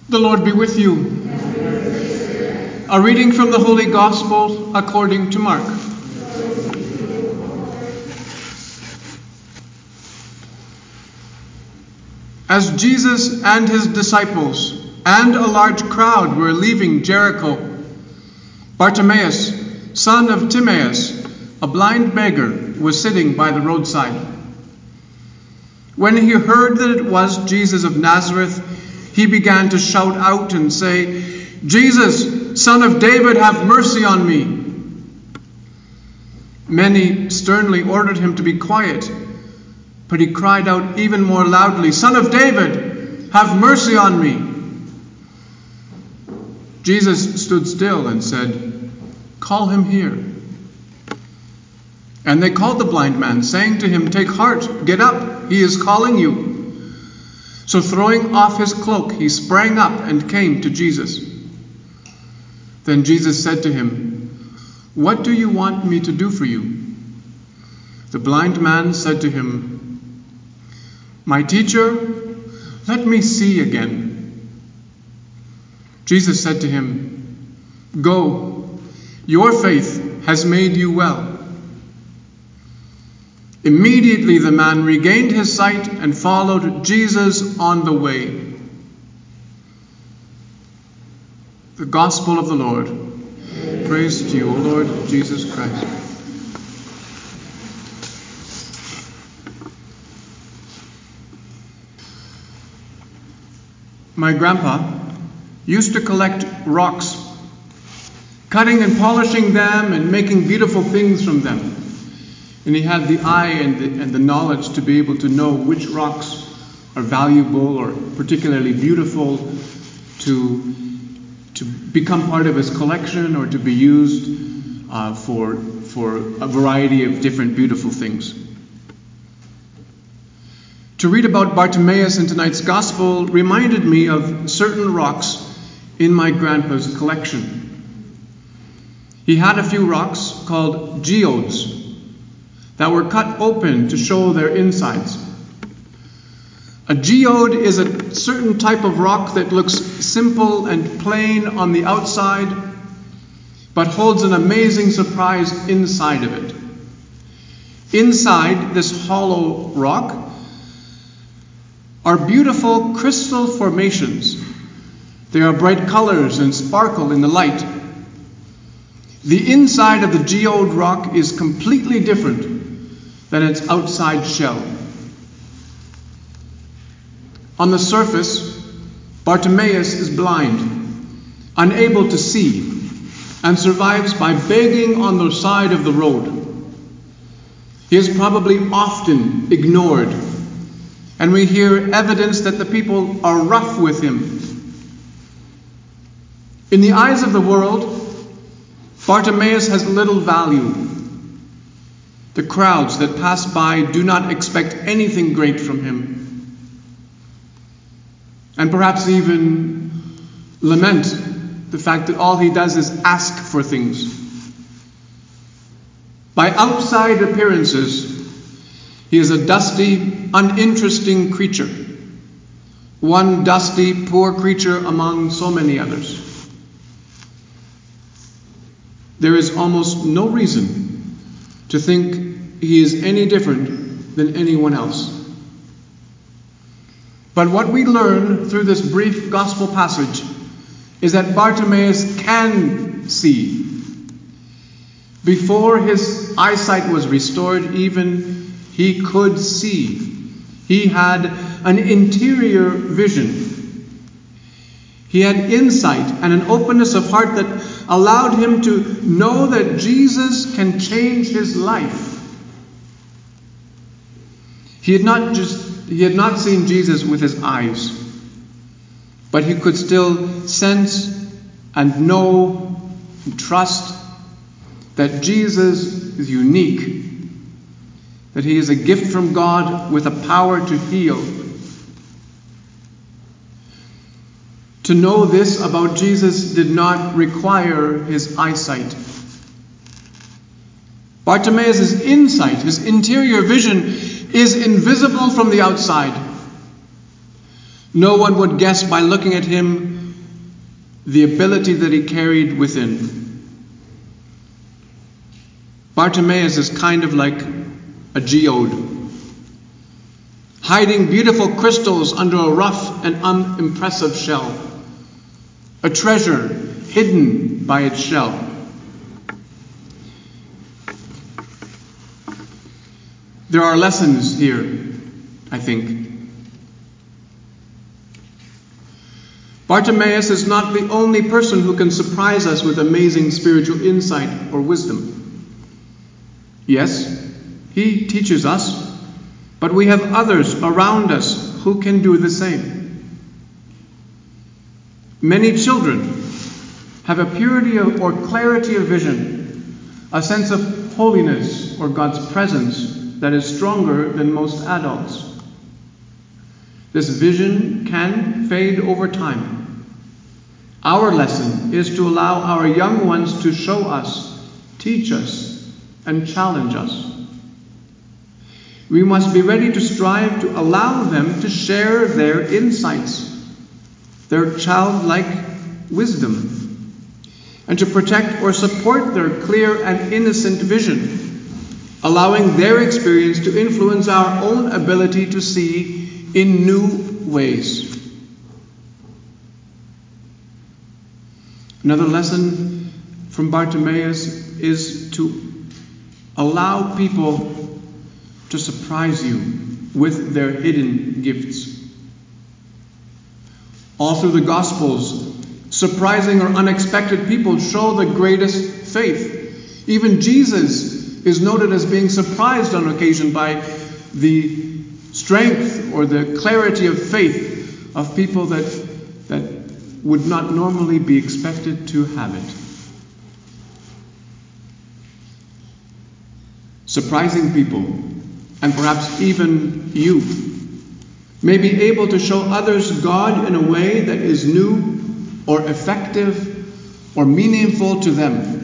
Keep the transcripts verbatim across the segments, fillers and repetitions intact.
The Lord be with you. A reading from the Holy Gospel according to Mark. As Jesus and his disciples and a large crowd were leaving Jericho, Bartimaeus, son of Timaeus, a blind beggar, was sitting by the roadside. When he heard that it was Jesus of Nazareth, he began to shout out and say, "Jesus, Son of David, have mercy on me." Many sternly ordered him to be quiet, but he cried out even more loudly, "Son of David, have mercy on me." Jesus stood still and said, "Call him here." And they called the blind man, saying to him, "Take heart, get up, he is calling you." So throwing off his cloak, he sprang up and came to Jesus. Then Jesus said to him, "What do you want me to do for you?" The blind man said to him, "My teacher, let me see again." Jesus said to him, "Go, your faith has made you well." Immediately the man regained his sight and followed Jesus on the way. The Gospel of the Lord. Praise to you, O Lord Jesus Christ. My grandpa used to collect rocks, cutting and polishing them and making beautiful things from them. And he had the eye and the, and the knowledge to be able to know which rocks are valuable or particularly beautiful to, to become part of his collection or to be used uh, for, for a variety of different beautiful things. To read about Bartimaeus in tonight's Gospel reminded me of certain rocks in my grandpa's collection. He had a few rocks called geodes that were cut open to show their insides. A geode is a certain type of rock that looks simple and plain on the outside, but holds an amazing surprise inside of it. Inside this hollow rock are beautiful crystal formations. There are bright colors and sparkle in the light. The inside of the geode rock is completely different than its outside shell. On the surface, Bartimaeus is blind, unable to see, and survives by begging on the side of the road. He is probably often ignored, and we hear evidence that the people are rough with him. In the eyes of the world, Bartimaeus has little value. The crowds that pass by do not expect anything great from him, and perhaps even lament the fact that all he does is ask for things. By outside appearances, he is a dusty, uninteresting creature, one dusty, poor creature among so many others. There is almost no reason to think he is any different than anyone else. But what we learn through this brief gospel passage is that Bartimaeus can see. Before his eyesight was restored, even he could see. He had an interior vision. He had insight and an openness of heart that allowed him to know that Jesus can change his life. He had not just he had not seen Jesus with his eyes, but he could still sense and know and trust that Jesus is unique, that he is a gift from God with a power to heal. To know this about Jesus did not require his eyesight. Bartimaeus' insight, his interior vision, is invisible from the outside. No one would guess by looking at him the ability that he carried within. Bartimaeus is kind of like a geode, hiding beautiful crystals under a rough and unimpressive shell, a treasure hidden by its shell. There are lessons here, I think. Bartimaeus is not the only person who can surprise us with amazing spiritual insight or wisdom. Yes, he teaches us, but we have others around us who can do the same. Many children have a purity of, or clarity of vision, a sense of holiness or God's presence that is stronger than most adults. This vision can fade over time. Our lesson is to allow our young ones to show us, teach us, and challenge us. We must be ready to strive to allow them to share their insights, their childlike wisdom, and to protect or support their clear and innocent vision, allowing their experience to influence our own ability to see in new ways. Another lesson from Bartimaeus is to allow people to surprise you with their hidden gifts. All through the Gospels, surprising or unexpected people show the greatest faith. Even Jesus is noted as being surprised on occasion by the strength or the clarity of faith of people that, that would not normally be expected to have it. Surprising people, and perhaps even you, may be able to show others God in a way that is new or effective or meaningful to them.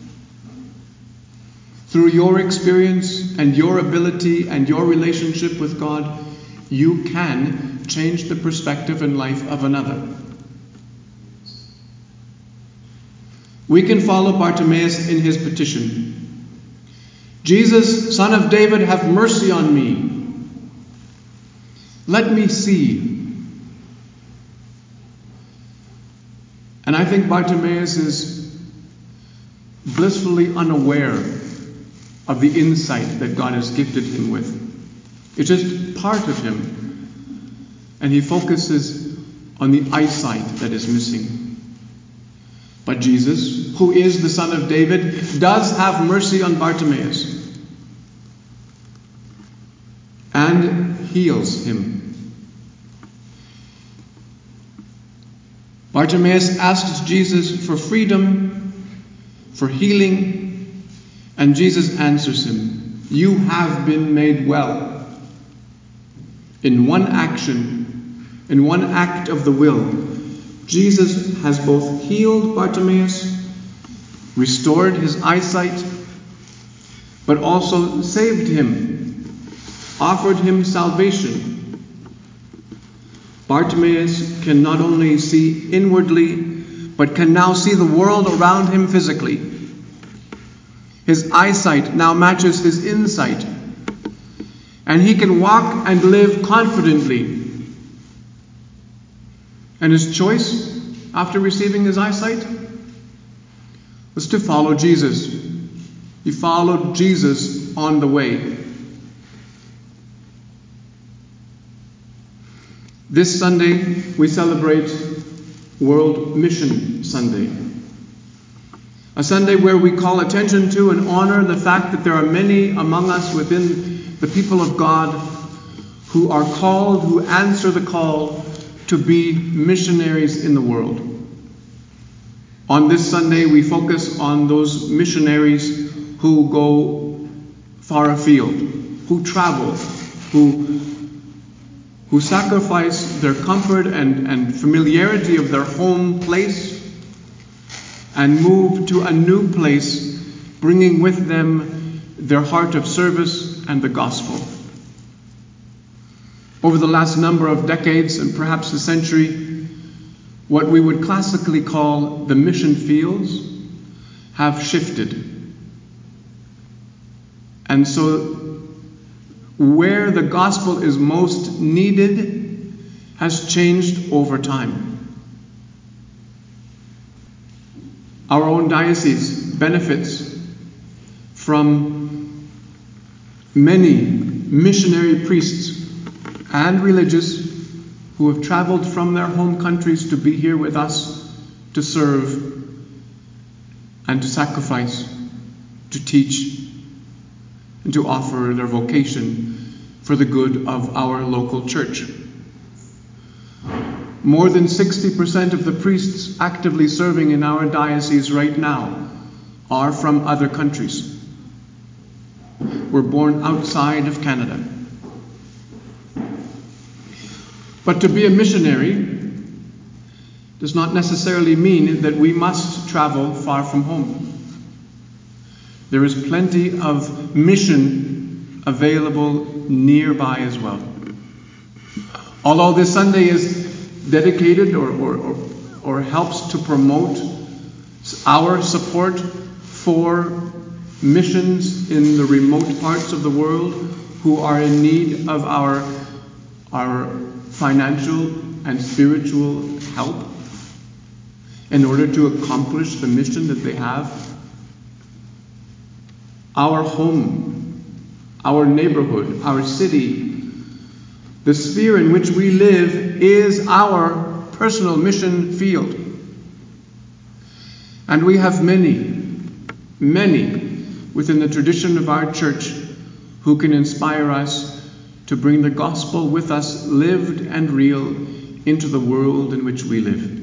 Through your experience and your ability and your relationship with God, you can change the perspective and life of another. We can follow Bartimaeus in his petition. Jesus, Son of David, have mercy on me. Let me see. And I think Bartimaeus is blissfully unaware of the insight that God has gifted him with. It's just part of him. And he focuses on the eyesight that is missing. But Jesus, who is the Son of David, does have mercy on Bartimaeus and heals him. Bartimaeus asks Jesus for freedom, for healing, and Jesus answers him, "You have been made well." In one action, in one act of the will, Jesus has both healed Bartimaeus, restored his eyesight, but also saved him, offered him salvation. Bartimaeus can not only see inwardly, but can now see the world around him physically. His eyesight now matches his insight, and he can walk and live confidently. And his choice, after receiving his eyesight, was to follow Jesus. He followed Jesus on the way. This Sunday, we celebrate World Mission Sunday. A Sunday where we call attention to and honor the fact that there are many among us within the people of God who are called, who answer the call to be missionaries in the world. On this Sunday, we focus on those missionaries who go far afield, who travel, who, who sacrifice their comfort and, and familiarity of their home place and move to a new place, bringing with them their heart of service and the gospel. Over the last number of decades and perhaps a century, what we would classically call the mission fields have shifted. And so where the gospel is most needed has changed over time. Our own diocese benefits from many missionary priests and religious who have traveled from their home countries to be here with us to serve and to sacrifice, to teach, and to offer their vocation for the good of our local church. More than sixty percent of the priests actively serving in our diocese right now are from other countries. Were born outside of Canada. But to be a missionary does not necessarily mean that we must travel far from home. There is plenty of mission available nearby as well. Although this Sunday is dedicated or, or, or, or helps to promote our support for missions in the remote parts of the world who are in need of our, our financial and spiritual help in order to accomplish the mission that they have. Our home, our neighborhood, our city, the sphere in which we live is our personal mission field. And we have many, many within the tradition of our church who can inspire us to bring the gospel with us, lived and real, into the world in which we live.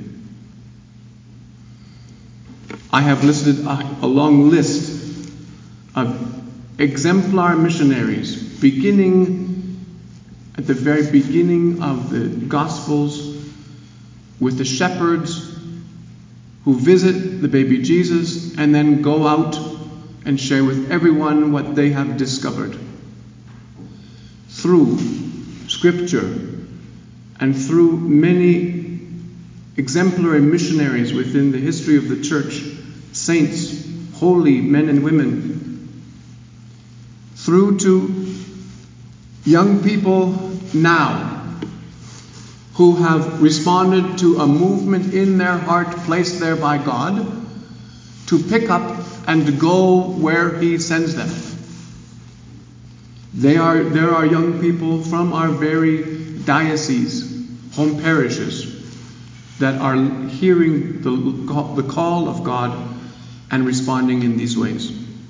I have listed a, a long list of exemplar missionaries, beginning at the very beginning of the Gospels with the shepherds who visit the baby Jesus and then go out and share with everyone what they have discovered. Through Scripture and through many exemplary missionaries within the history of the church, saints, holy men and women, through to young people now who have responded to a movement in their heart placed there by God to pick up and to go where He sends them. They are, there are young people from our very diocese, home parishes, that are hearing the, the call of God and responding in these ways.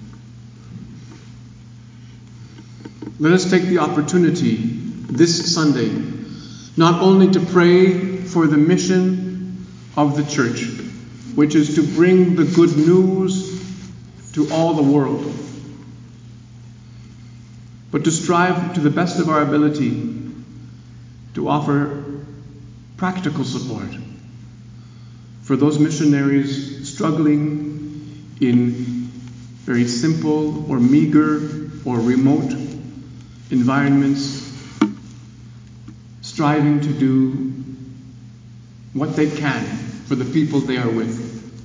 Let us take the opportunity this Sunday not only to pray for the mission of the church, which is to bring the good news to all the world, but to strive to the best of our ability to offer practical support for those missionaries struggling in very simple or meager or remote environments, striving to do what they can for the people they are with,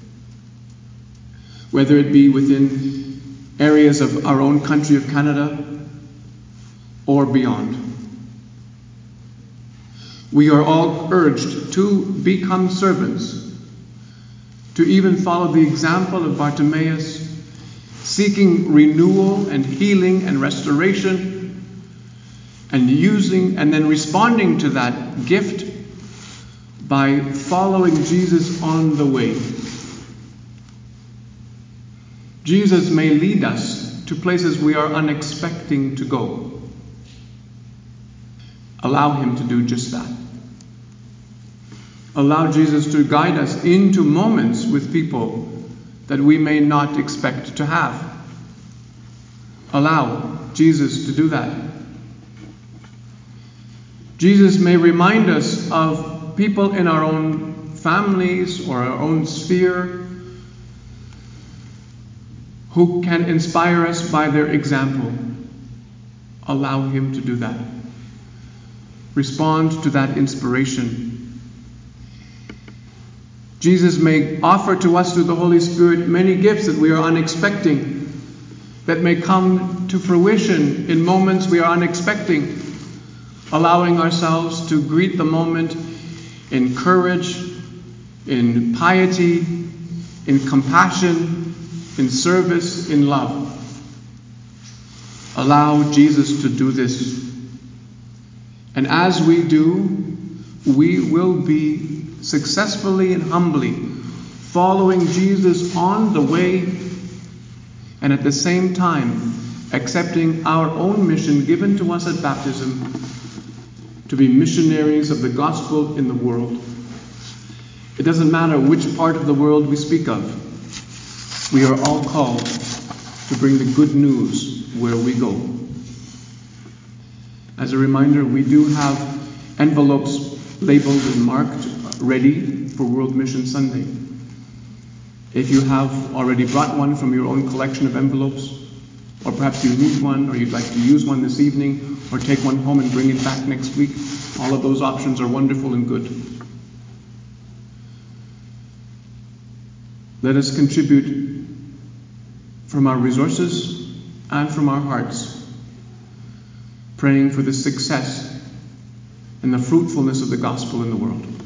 whether it be within areas of our own country of Canada or beyond. We are all urged to become servants, to even follow the example of Bartimaeus, seeking renewal and healing and restoration, and using and then responding to that gift by following Jesus on the way. Jesus may lead us to places we are unexpecting to go. Allow Him to do just that. Allow Jesus to guide us into moments with people that we may not expect to have. Allow Jesus to do that. Jesus may remind us of people in our own families or our own sphere who can inspire us by their example. Allow Him to do that. Respond to that inspiration. Jesus may offer to us through the Holy Spirit many gifts that we are unexpecting, that may come to fruition in moments we are unexpecting, allowing ourselves to greet the moment in courage, in piety, in compassion, in service, in love. Allow Jesus to do this. And as we do, we will be successfully and humbly following Jesus on the way, and at the same time accepting our own mission given to us at baptism to be missionaries of the gospel in the world. It doesn't matter which part of the world we speak of. We are all called to bring the good news where we go. As a reminder, we do have envelopes labeled and marked ready for World Mission Sunday. If you have already brought one from your own collection of envelopes, or perhaps you need one, or you'd like to use one this evening, or take one home and bring it back next week, all of those options are wonderful and good. Let us contribute from our resources and from our hearts, praying for the success and the fruitfulness of the gospel in the world.